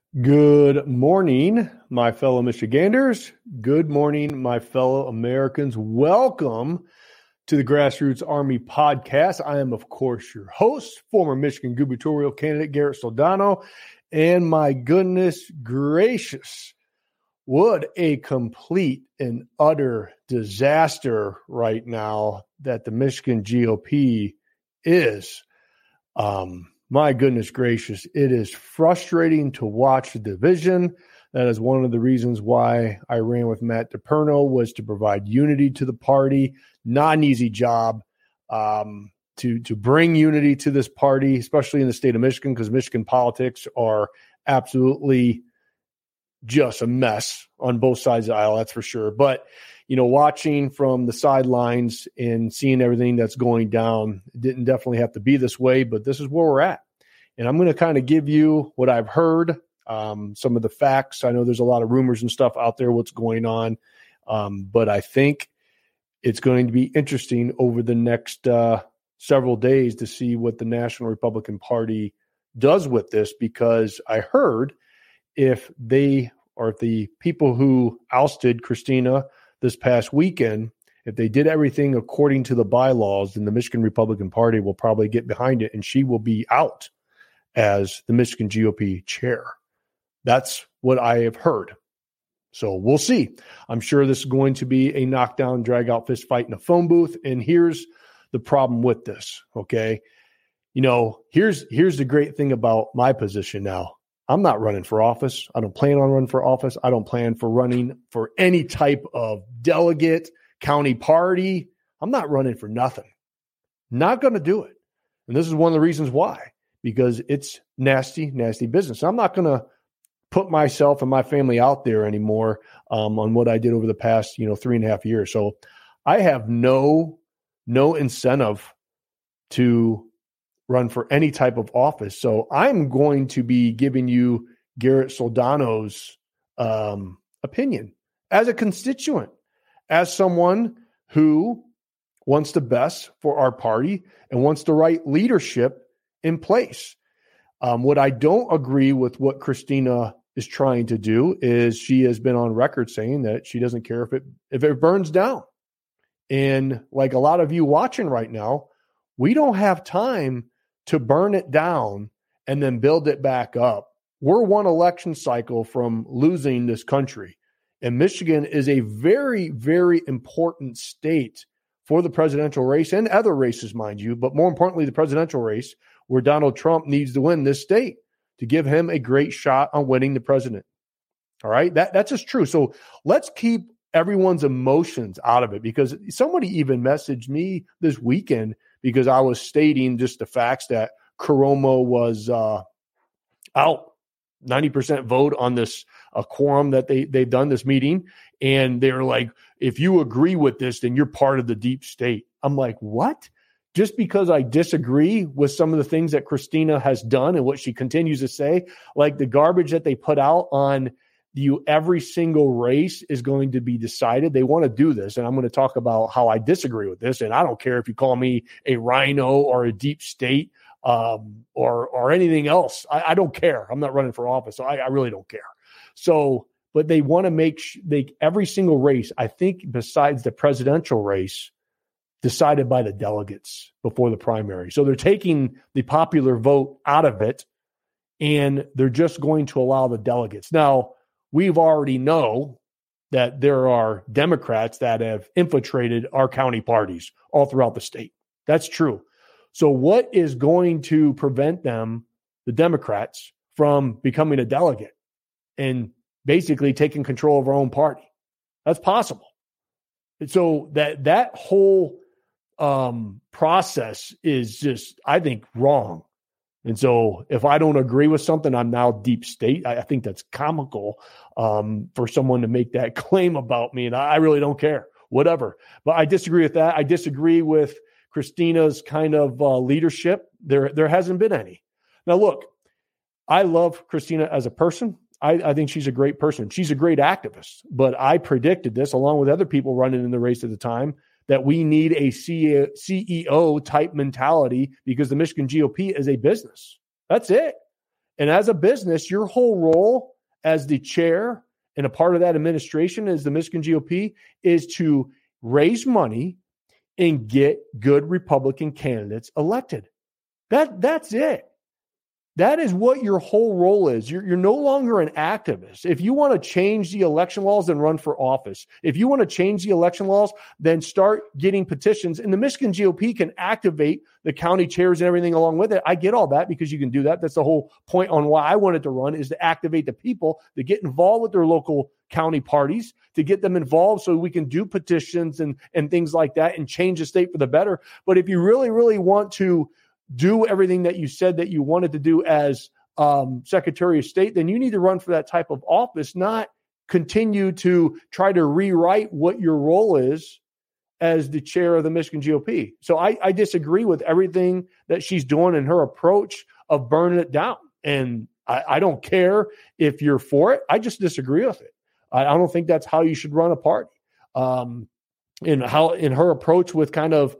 Good morning, my fellow Michiganders. Good morning, my fellow Americans. Welcome to the Grassroots Army Podcast. I am, of course, your host, former Michigan gubernatorial candidate Garrett Soldano. And my goodness gracious, what a complete and utter disaster right now that the Michigan GOP is. My goodness gracious, it is frustrating to watch the division. That is one of the reasons why I ran with Matt DePerno, was to provide unity to the party. Not an easy job to bring unity to this party, especially in the state of Michigan, because Michigan politics are absolutely just a mess on both sides of the aisle, that's for sure. But, you know, watching from the sidelines and seeing everything that's going down, it didn't definitely have to be this way, but this is where we're at. And I'm going to kind of give you what I've heard, some of the facts. I know there's a lot of rumors and stuff out there, what's going on. But I think it's going to be interesting over the next several days to see what the National Republican Party does with this, because I heard if they or if the people who ousted Christina this past weekend, if they did everything according to the bylaws, then the Michigan Republican Party will probably get behind it and she will be out as the Michigan GOP chair. That's what I have heard. So we'll see. I'm sure this is going to be a knockdown, drag out fist fight in a phone booth. And here's the problem with this. Okay. You know, here's the great thing about my position now. I'm not running for office. I don't plan on running for office. I don't plan for running for any type of delegate, county party. I'm not running for nothing. Not going to do it. And this is one of the reasons why, because it's nasty, nasty business. I'm not going to put myself and my family out there anymore on what I did over the past, 3.5 years. So I have no incentive to run for any type of office. So I'm going to be giving you Garrett Soldano's opinion as a constituent, as someone who wants the best for our party and wants the right leadership in place. What I don't agree with what Christina is trying to do is she has been on record saying that she doesn't care if it burns down. And like a lot of you watching right now, we don't have time to burn it down and then build it back up. We're one election cycle from losing this country. And Michigan is a very, very important state for the presidential race and other races, mind you, but more importantly, the presidential race, where Donald Trump needs to win this state to give him a great shot on winning the president. All right. That's just true. So let's keep everyone's emotions out of it, because somebody even messaged me this weekend because I was stating just the facts that Cuomo was out 90% vote on this quorum that they've done this meeting. And they're like, if you agree with this, then you're part of the deep state. I'm like, what? Just because I disagree with some of the things that Christina has done and what she continues to say, like the garbage that they put out on every single race is going to be decided. They want to do this. And I'm going to talk about how I disagree with this. And I don't care if you call me a rhino or a deep state or anything else. I don't care. I'm not running for office. So I really don't care. So, but they want to make every single race, I think besides the presidential race, decided by the delegates before the primary. So they're taking the popular vote out of it, and they're just going to allow the delegates. Now, we've already know that there are Democrats that have infiltrated our county parties all throughout the state. That's true. So what is going to prevent them, the Democrats, from becoming a delegate and basically taking control of our own party? That's possible. And so that whole process is just, I think, wrong. And so if I don't agree with something, I'm now deep state. I think that's comical for someone to make that claim about me. And I really don't care, whatever. But I disagree with that. I disagree with Christina's kind of leadership. There hasn't been any. Now, look, I love Christina as a person. I think she's a great person. She's a great activist. But I predicted this, along with other people running in the race at the time, that we need a CEO type mentality because the Michigan GOP is a business. That's it. And as a business, your whole role as the chair and a part of that administration as the Michigan GOP is to raise money and get good Republican candidates elected. That's it. That is what your whole role is. You're no longer an activist. If you want to change the election laws, then run for office. If you want to change the election laws, then start getting petitions. And the Michigan GOP can activate the county chairs and everything along with it. I get all that because you can do that. That's the whole point on why I wanted to run, is to activate the people to get involved with their local county parties, to get them involved so we can do petitions and things like that and change the state for the better. But if you really, really want to do everything that you said that you wanted to do as Secretary of State, then you need to run for that type of office, not continue to try to rewrite what your role is as the chair of the Michigan GOP. So I disagree with everything that she's doing in her approach of burning it down. And I don't care if you're for it. I just disagree with it. I don't think that's how you should run a party. In her approach with kind of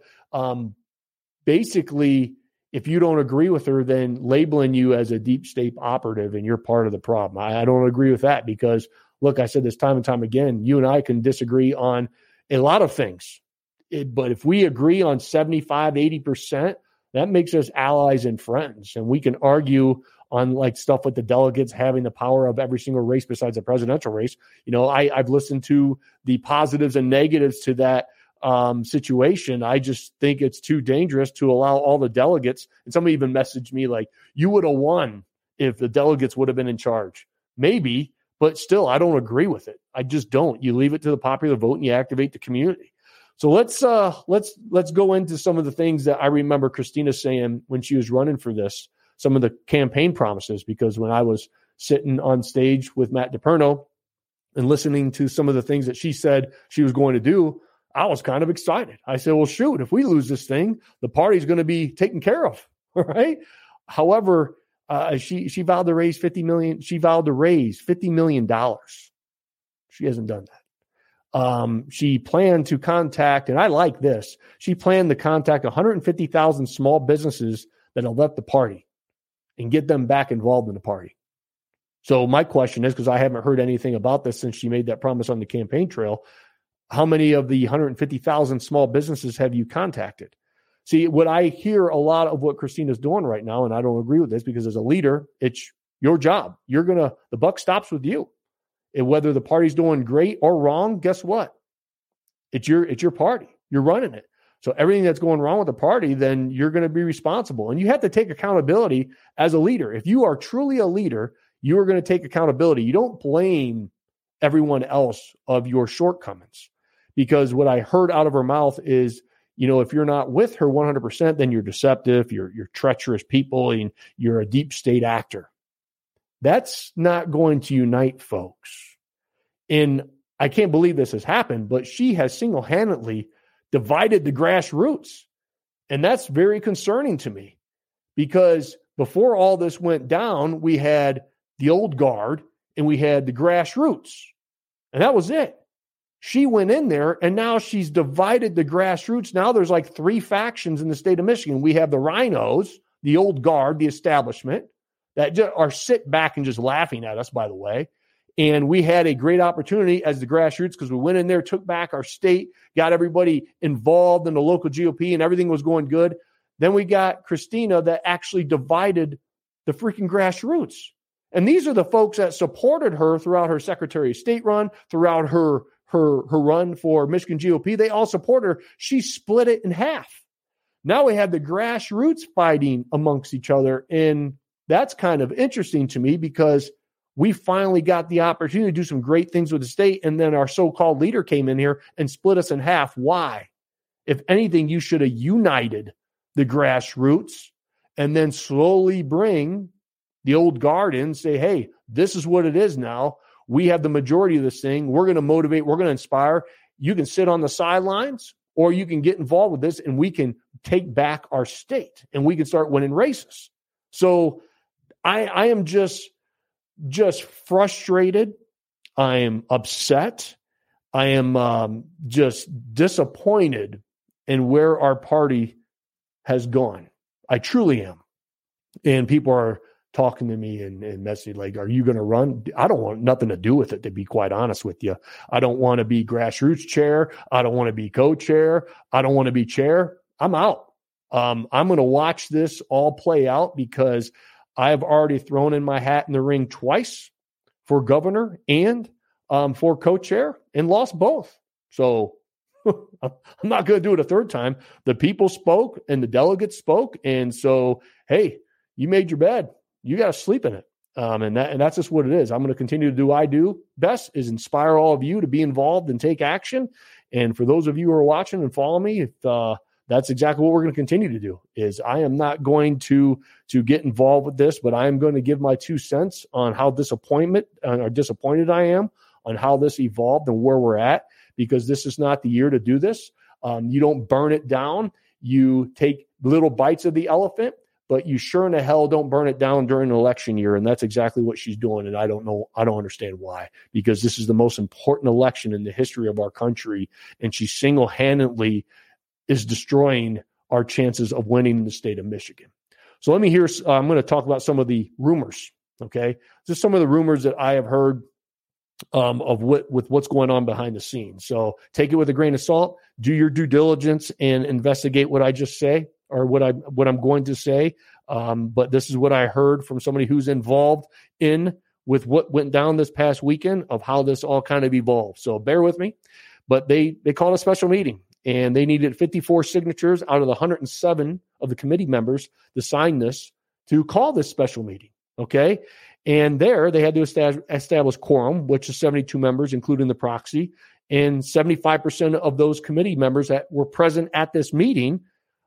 basically, if you don't agree with her, then labeling you as a deep state operative and you're part of the problem. I don't agree with that because, look, I said this time and time again, you and I can disagree on a lot of things. But if we agree on 75, 80%, that makes us allies and friends. And we can argue on like stuff with the delegates having the power of every single race besides the presidential race. You know, I've listened to the positives and negatives to that situation. I just think it's too dangerous to allow all the delegates. And somebody even messaged me like, you would have won if the delegates would have been in charge. Maybe, but still, I don't agree with it. I just don't. You leave it to the popular vote and you activate the community. So let's go into some of the things that I remember Christina saying when she was running for this, some of the campaign promises, because when I was sitting on stage with Matt DePerno and listening to some of the things that she said she was going to do, I was kind of excited. I said, well, shoot, if we lose this thing, the party's going to be taken care of. Right. However, she vowed to raise $50 million. She vowed to raise $50 million. She hasn't done that. She planned to contact, and I like this, she planned to contact 150,000 small businesses that have left the party and get them back involved in the party. So my question is, because I haven't heard anything about this since she made that promise on the campaign trail, how many of the 150,000 small businesses have you contacted? See, what I hear a lot of what Christina's doing right now, and I don't agree with this because as a leader, it's your job. The buck stops with you. And whether the party's doing great or wrong, guess what? It's your party. You're running it. So everything that's going wrong with the party, then you're going to be responsible. And you have to take accountability as a leader. If you are truly a leader, you are going to take accountability. You don't blame everyone else of your shortcomings. Because what I heard out of her mouth is, you know, if you're not with her 100%, then you're deceptive, you're treacherous people, and you're a deep state actor. That's not going to unite folks. And I can't believe this has happened, but she has single-handedly divided the grassroots. And that's very concerning to me because before all this went down, we had the old guard and we had the grassroots. And that was it. She went in there and now she's divided the grassroots. Now there's like 3 factions in the state of Michigan. We have the rhinos, the old guard, the establishment that just are sitting back and just laughing at us, by the way. And we had a great opportunity as the grassroots because we went in there, took back our state, got everybody involved in the local GOP and everything was going good. Then we got Christina that actually divided the freaking grassroots. And these are the folks that supported her throughout her Secretary of State run, throughout her run for Michigan GOP. They all support her. She split it in half. Now we have the grassroots fighting amongst each other. And that's kind of interesting to me because we finally got the opportunity to do some great things with the state. And then our so-called leader came in here and split us in half. Why? If anything, you should have united the grassroots and then slowly bring the old guard in and say, hey, this is what it is now. We have the majority of this thing. We're going to motivate. We're going to inspire. You can sit on the sidelines or you can get involved with this and we can take back our state and we can start winning races. So I am just frustrated. I am upset. I am just disappointed in where our party has gone. I truly am. And people are talking to me and messaging like, are you going to run? I don't want nothing to do with it, to be quite honest with you. I don't want to be grassroots chair. I don't want to be co-chair. I don't want to be chair. I'm out. I'm going to watch this all play out because I have already thrown in my hat in the ring twice for governor and for co-chair and lost both. So I'm not going to do it a third time. The people spoke and the delegates spoke. And so, hey, you made your bed. You got to sleep in it. And that's just what it is. I'm going to continue to do what I do best, is inspire all of you to be involved and take action. And for those of you who are watching and follow me, that's exactly what we're going to continue to do. Is I am not going to get involved with this, but I am going to give my 2 cents on how disappointed I am on how this evolved and where we're at, because this is not the year to do this. You don't burn it down. You take little bites of the elephant, but you sure in the hell don't burn it down during an election year. And that's exactly what she's doing. And I don't understand why, because this is the most important election in the history of our country. And she single-handedly is destroying our chances of winning in the state of Michigan. So let me hear, I'm going to talk about some of the rumors. Okay. Just some of the rumors that I have heard of what's going on behind the scenes. So take it with a grain of salt, do your due diligence and investigate what I just say, or what I'm going to say. But this is what I heard from somebody who's involved with what went down this past weekend of how this all kind of evolved. So bear with me, but they called a special meeting and they needed 54 signatures out of the 107 of the committee members to sign this, to call this special meeting. Okay. And there they had to establish quorum, which is 72 members, including the proxy, and 75% of those committee members that were present at this meeting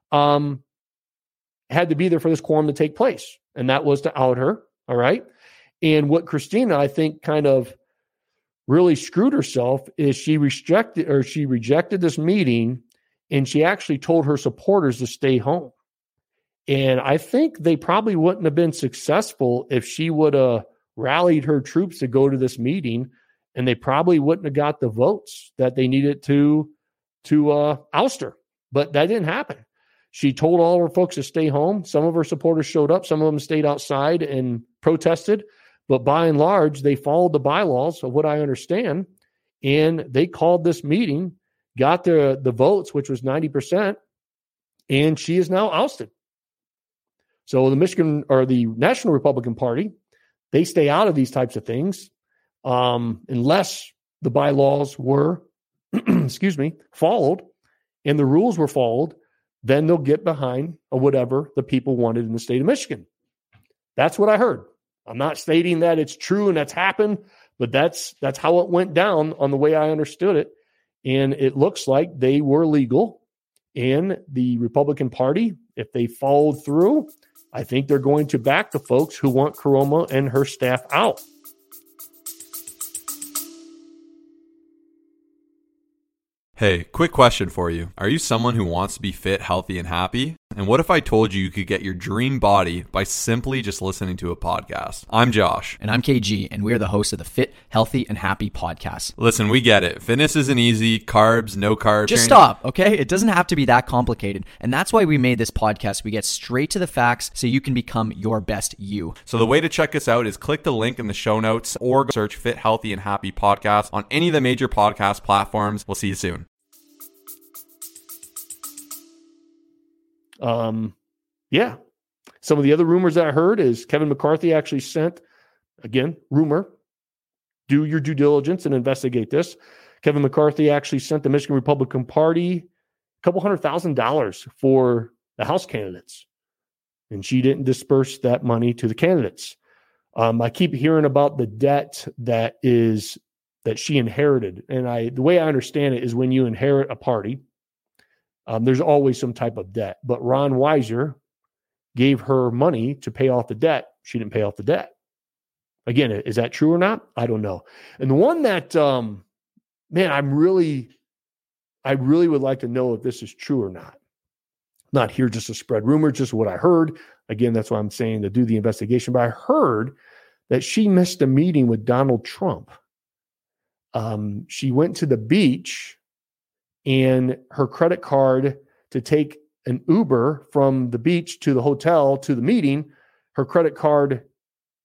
had to be there for this quorum to take place. And that was to out her. All right. And what Christina, I think, kind of really screwed herself is she rejected this meeting, and she actually told her supporters to stay home. And I think they probably wouldn't have been successful if she would have rallied her troops to go to this meeting, and they probably wouldn't have got the votes that they needed to oust her. But that didn't happen. She told all her folks to stay home. Some of her supporters showed up. Some of them stayed outside and protested. But by and large, they followed the bylaws of what I understand. And they called this meeting, got the votes, which was 90%, and she is now ousted. So the Michigan, or the National Republican Party, they stay out of these types of things unless the bylaws were, followed and the rules were followed. Then they'll get behind whatever the people wanted in the state of Michigan. That's what I heard. I'm not stating that it's true and that's happened, but that's how it went down on the way I understood it. And it looks like they were legal. And the Republican Party, if they followed through, I think they're going to back the folks who want Karoma and her staff out. Hey, quick question for you. Are you someone who wants to be fit, healthy, and happy? And what if I told you could get your dream body by simply just listening to a podcast? I'm Josh. And I'm KG, and we are the hosts of the Fit, Healthy, and Happy podcast. Listen, we get it. Fitness isn't easy. Carbs, no carbs. Just stop, okay? It doesn't have to be that complicated. And that's why we made this podcast. We get straight to the facts so you can become your best you. So the way to check us out is click the link in the show notes or search Fit, Healthy, and Happy podcast on any of the major podcast platforms. We'll see you soon. Yeah. Some of the other rumors that I heard is Kevin McCarthy actually sent, again, rumor, do your due diligence and investigate this. Kevin McCarthy actually sent the Michigan Republican Party a couple $100,000 for the House candidates, and she didn't disperse that money to the candidates. I keep hearing about the debt that she inherited. And the way I understand it is when you inherit a party, there's always some type of debt. But Ron Weiser gave her money to pay off the debt. She didn't pay off the debt. Again, is that true or not? I don't know. And the one that, I really would like to know if this is true or not. Not here just to spread rumors, just what I heard. Again, that's why I'm saying to do the investigation. But I heard that she missed a meeting with Donald Trump. She went to the beach, and her credit card to take an Uber from the beach to the hotel to the meeting, her credit card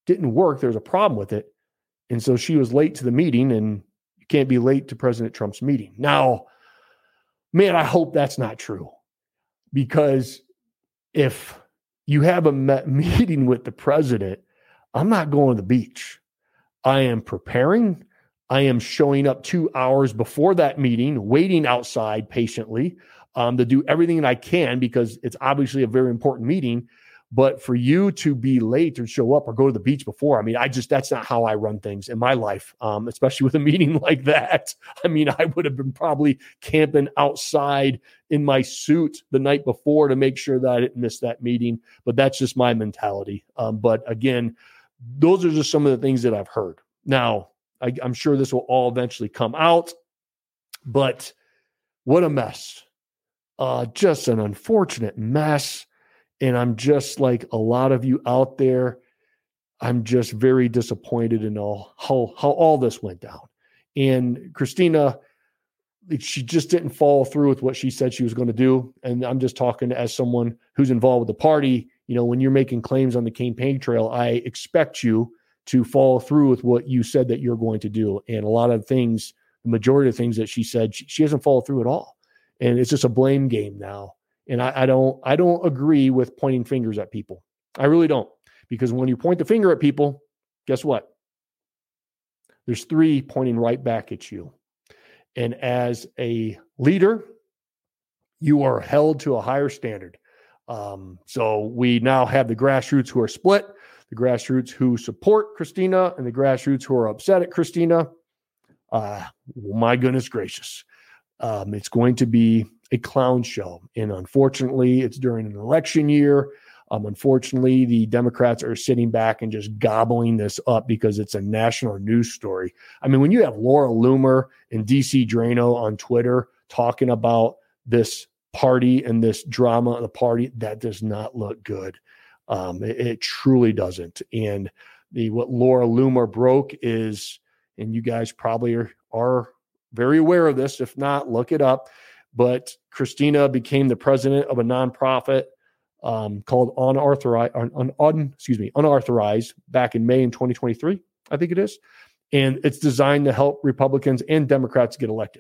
didn't work. There was a problem with it. And so she was late to the meeting, and you can't be late to President Trump's meeting. Now, man, I hope that's not true, because if you have a meeting with the president, I'm not going to the beach. I am preparing. I am showing up 2 hours before that meeting, waiting outside patiently to do everything that I can, because it's obviously a very important meeting. But for you to be late or show up or go to the beach before, I mean, that's not how I run things in my life, especially with a meeting like that. I mean, I would have been probably camping outside in my suit the night before to make sure that I didn't miss that meeting. But that's just my mentality. But again, those are just some of the things that I've heard. Now, I'm sure this will all eventually come out, but what a mess. Just an unfortunate mess. And I'm just like a lot of you out there, I'm just very disappointed in how all this went down. And Christina, she just didn't follow through with what she said she was going to do. And I'm just talking as someone who's involved with the party. You know, when you're making claims on the campaign trail, I expect you to follow through with what you said that you're going to do. And a lot of things, the majority of things that she said, she hasn't followed through at all. And it's just a blame game now. And I don't agree with pointing fingers at people. I really don't. Because when you point the finger at people, guess what? There's 3 pointing right back at you. And as a leader, you are held to a higher standard. So we now have the grassroots who are split, the grassroots who support Christina, and the grassroots who are upset at Christina. My goodness gracious. It's going to be a clown show. And unfortunately, it's during an election year. Unfortunately, the Democrats are sitting back and just gobbling this up because it's a national news story. I mean, when you have Laura Loomer and DC Drano on Twitter talking about this party and this drama of the party, that does not look good. It truly doesn't. And what Laura Loomer broke is, and you guys probably are very aware of this. If not, look it up. But Christina became the president of a nonprofit called Unauthorized back in May in 2023, I think it is. And it's designed to help Republicans and Democrats get elected.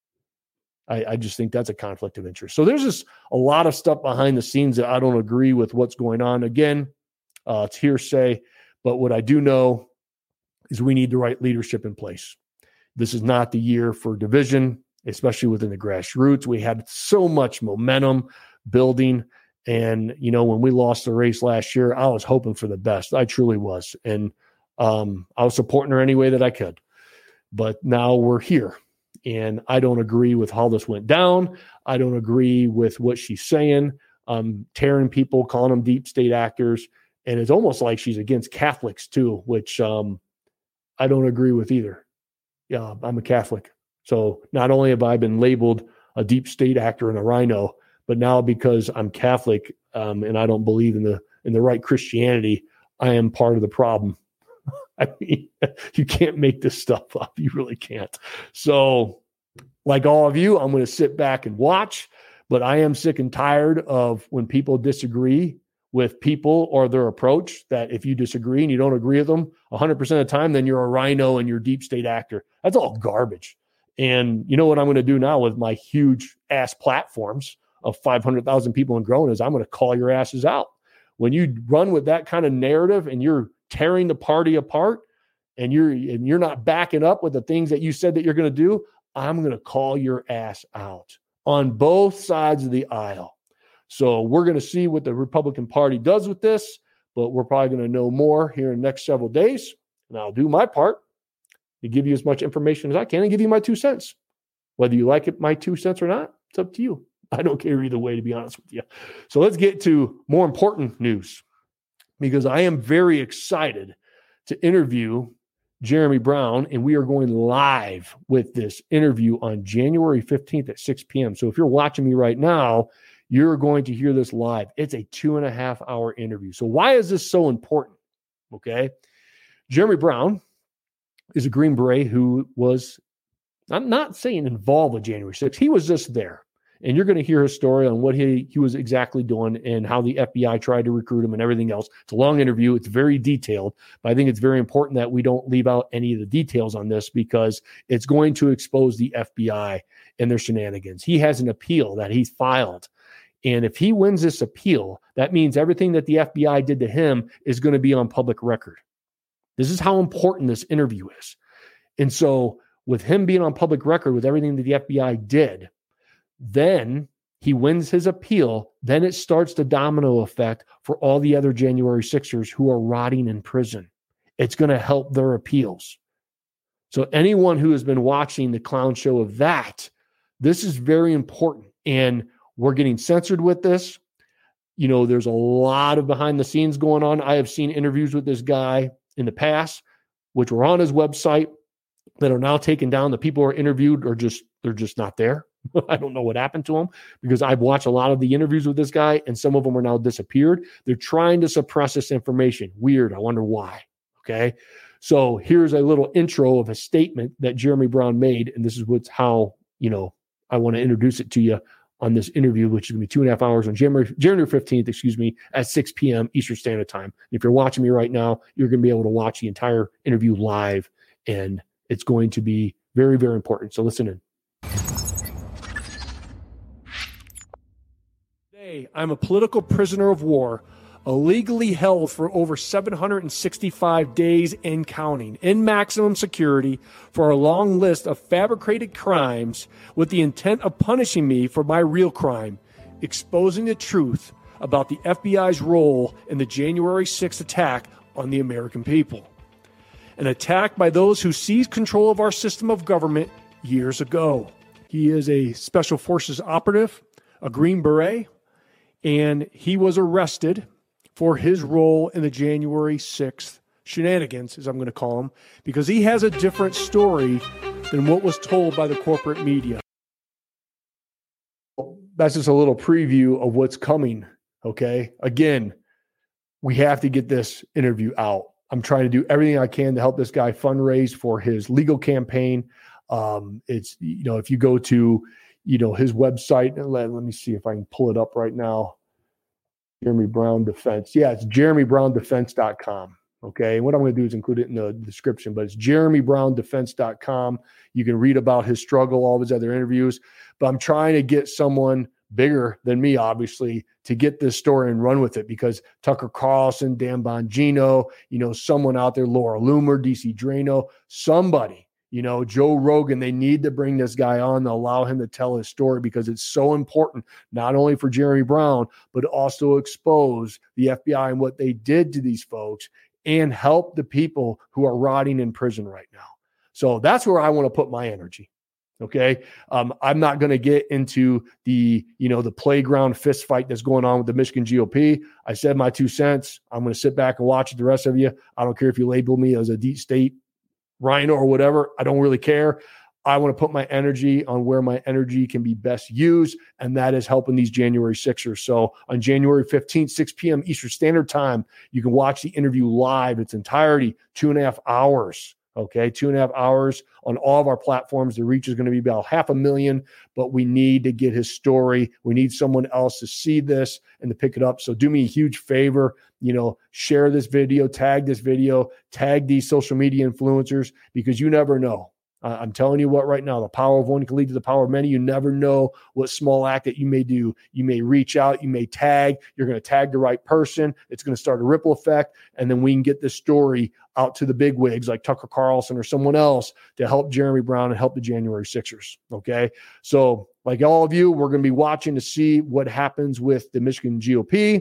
I just think that's a conflict of interest. So there's just a lot of stuff behind the scenes that I don't agree with what's going on. Again, it's hearsay. But what I do know is we need the right leadership in place. This is not the year for division, especially within the grassroots. We had so much momentum building. And, you know, when we lost the race last year, I was hoping for the best. I truly was. And I was supporting her any way that I could. But now we're here. And I don't agree with how this went down. I don't agree with what she's saying. Tearing people, calling them deep state actors. And it's almost like she's against Catholics too, which I don't agree with either. Yeah, I'm a Catholic. So not only have I been labeled a deep state actor and a rhino, but now because I'm Catholic and I don't believe in the right Christianity, I am part of the problem. I mean, you can't make this stuff up. You really can't. So like all of you, I'm going to sit back and watch, but I am sick and tired of when people disagree with people or their approach, that if you disagree and you don't agree with them 100% of the time, then you're a rhino and you're a deep state actor. That's all garbage. And you know what I'm going to do now with my huge ass platforms of 500,000 people and growing is I'm going to call your asses out. When you run with that kind of narrative and you're tearing the party apart and you're not backing up with the things that you said that you're going to do, I'm going to call your ass out on both sides of the aisle. So we're going to see what the Republican Party does with this, but we're probably going to know more here in the next several days. And I'll do my part to give you as much information as I can and give you my 2 cents. Whether you like it, my 2 cents or not, it's up to you. I don't care either way, to be honest with you. So let's get to more important news, because I am very excited to interview Jeremy Brown, and we are going live with this interview on January 15th at 6 p.m. So if you're watching me right now, you're going to hear this live. It's a 2.5-hour interview. So why is this so important? Okay. Jeremy Brown is a Green Beret who was, I'm not saying involved with January 6th. He was just there. And you're going to hear his story on what he was exactly doing and how the FBI tried to recruit him and everything else. It's a long interview. It's very detailed, but I think it's very important that we don't leave out any of the details on this because it's going to expose the FBI and their shenanigans. He has an appeal that he's filed. And if he wins this appeal, that means everything that the FBI did to him is going to be on public record. This is how important this interview is. And so with him being on public record with everything that the FBI did, then he wins his appeal. Then it starts the domino effect for all the other January 6ers who are rotting in prison. It's going to help their appeals. So anyone who has been watching the clown show of that, this is very important. And we're getting censored with this. You know, there's a lot of behind the scenes going on. I have seen interviews with this guy in the past, which were on his website, that are now taken down. The people who are interviewed are they're just not there. I don't know what happened to them because I've watched a lot of the interviews with this guy and some of them are now disappeared. They're trying to suppress this information. Weird. I wonder why. Okay. So here's a little intro of a statement that Jeremy Brown made. And this is how, I want to introduce it to you on this interview, which is going to be 2.5 hours on January 15th, at 6 p.m. Eastern Standard Time. If you're watching me right now, you're going to be able to watch the entire interview live, and it's going to be very, very important. So listen in. Today, I'm a political prisoner of war, illegally held for over 765 days and counting in maximum security for a long list of fabricated crimes with the intent of punishing me for my real crime, exposing the truth about the FBI's role in the January 6th attack on the American people. An attack by those who seized control of our system of government years ago. He is a Special Forces operative, a Green Beret, and he was arrested for his role in the January 6th shenanigans, as I'm going to call them, because he has a different story than what was told by the corporate media. That's just a little preview of what's coming, okay? Again, we have to get this interview out. I'm trying to do everything I can to help this guy fundraise for his legal campaign. It's, if you go to, his website, and let me see if I can pull it up right now. Jeremy Brown Defense. Yeah, it's jeremybrown.defense.com. Okay. And what I'm going to do is include it in the description, but it's jeremybrown.defense.com. You can read about his struggle, all of his other interviews, but I'm trying to get someone bigger than me, obviously, to get this story and run with it, because Tucker Carlson, Dan Bongino, someone out there, Laura Loomer, DC Drano, somebody, Joe Rogan, they need to bring this guy on to allow him to tell his story, because it's so important, not only for Jeremy Brown, but also expose the FBI and what they did to these folks and help the people who are rotting in prison right now. So that's where I want to put my energy. Okay. I'm not going to get into the playground fist fight that's going on with the Michigan GOP. I said my 2 cents. I'm going to sit back and watch it. The rest of you, I don't care if you label me as a deep state rhino or whatever. I don't really care. I want to put my energy on where my energy can be best used, and that is helping these January 6ers. So on January 15th, 6 p.m. Eastern Standard Time, you can watch the interview live, its entirety, 2.5 hours. Okay, 2.5 hours on all of our platforms. The reach is going to be about 500,000, but we need to get his story. We need someone else to see this and to pick it up. So do me a huge favor, share this video, tag these social media influencers, because you never know. I'm telling you what right now, the power of one can lead to the power of many. You never know what small act that you may do. You may reach out, you may tag, you're going to tag the right person. It's going to start a ripple effect. And then we can get this story out to the big wigs like Tucker Carlson or someone else to help Jeremy Brown and help the January 6ers. Okay. So like all of you, we're going to be watching to see what happens with the Michigan GOP.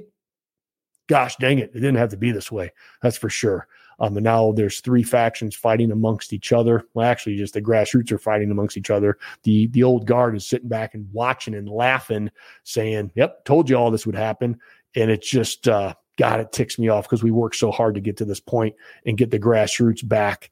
Gosh dang it. It didn't have to be this way. That's for sure. And now there's 3 factions fighting amongst each other. Well, actually, just the grassroots are fighting amongst each other. The old guard is sitting back and watching and laughing, saying, yep, told you all this would happen. And it's just, God, it ticks me off, because we worked so hard to get to this point and get the grassroots back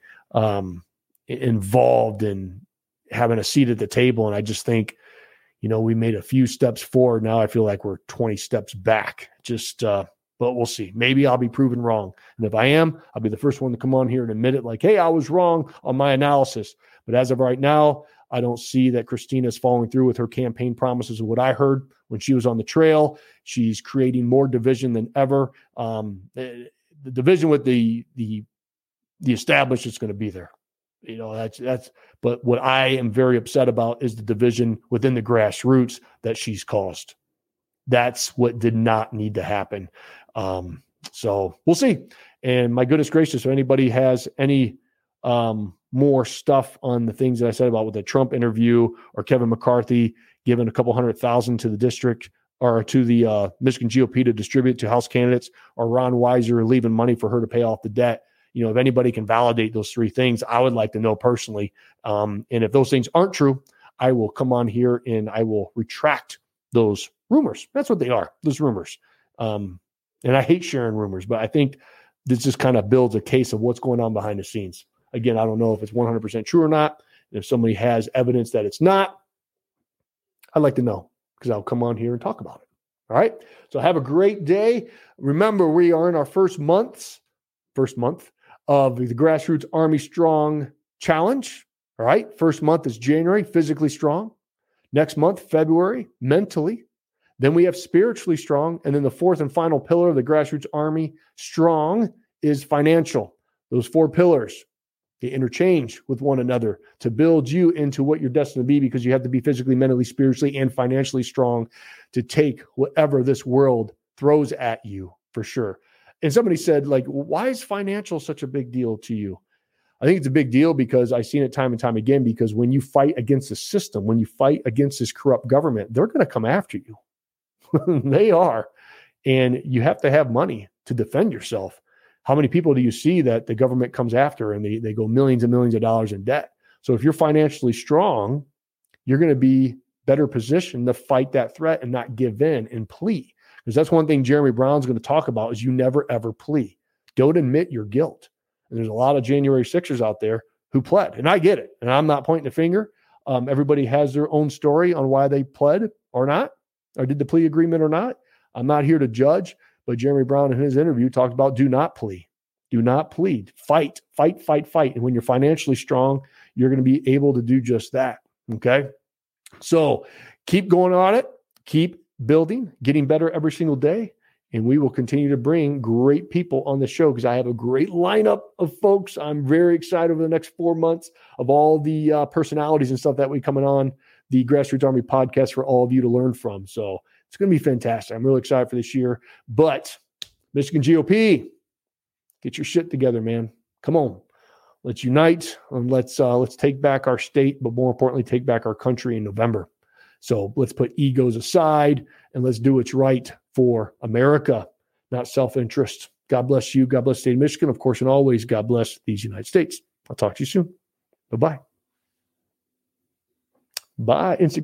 involved in having a seat at the table. And I just think, we made a few steps forward. Now I feel like we're 20 steps back. Just but we'll see. Maybe I'll be proven wrong. And if I am, I'll be the first one to come on here and admit it like, hey, I was wrong on my analysis. But as of right now, I don't see that Christina is following through with her campaign promises of what I heard when she was on the trail. She's creating more division than ever. The division with the established is going to be there. You know, that's, but what I am very upset about is the division within the grassroots that she's caused. That's what did not need to happen. So we'll see. And my goodness gracious, if anybody has any more stuff on the things that I said about with the Trump interview or Kevin McCarthy giving a couple $100,000 to the district or to the Michigan GOP to distribute to House candidates, or Ron Weiser leaving money for her to pay off the debt. You know, if anybody can validate those three things, I would like to know personally. And if those things aren't true, I will come on here and I will retract those rumors. That's what they are, those rumors. And I hate sharing rumors, but I think this just kind of builds a case of what's going on behind the scenes. Again, I don't know if it's 100% true or not. If somebody has evidence that it's not, I'd like to know, because I'll come on here and talk about it. All right. So have a great day. Remember, we are in our first month of the Grassroots Army Strong Challenge. All right. First month is January, physically strong. Next month, February, mentally. Then we have spiritually strong. And then the fourth and final pillar of the Grassroots Army Strong is financial. Those four pillars, they interchange with one another to build you into what you're destined to be, because you have to be physically, mentally, spiritually, and financially strong to take whatever this world throws at you, for sure. And somebody said, like, why is financial such a big deal to you? I think it's a big deal because I've seen it time and time again, because when you fight against the system, when you fight against this corrupt government, they're going to come after you. They are. And you have to have money to defend yourself. How many people do you see that the government comes after and they go millions and millions of dollars in debt? So if you're financially strong, you're going to be better positioned to fight that threat and not give in and plea. Because that's one thing Jeremy Brown's going to talk about is you never, ever plea. Don't admit your guilt. And there's a lot of January 6ers out there who pled. And I get it. And I'm not pointing a finger. Everybody has their own story on why they pled or not, or did the plea agreement or not. I'm not here to judge. But Jeremy Brown in his interview talked about do not plea. Do not plead. Fight, fight, fight, fight. And when you're financially strong, you're going to be able to do just that. Okay? So keep going on it. Keep building, getting better every single day. And we will continue to bring great people on the show, because I have a great lineup of folks. I'm very excited over the next 4 months of all the personalities and stuff that we coming on the Grassroots Army podcast for all of you to learn from. So it's going to be fantastic. I'm really excited for this year. But Michigan GOP, get your shit together, man. Come on. Let's unite and let's take back our state, but more importantly, take back our country in November. So let's put egos aside and let's do what's right for America, not self-interest. God bless you. God bless the state of Michigan. Of course, and always, God bless these United States. I'll talk to you soon. Bye-bye. Bye.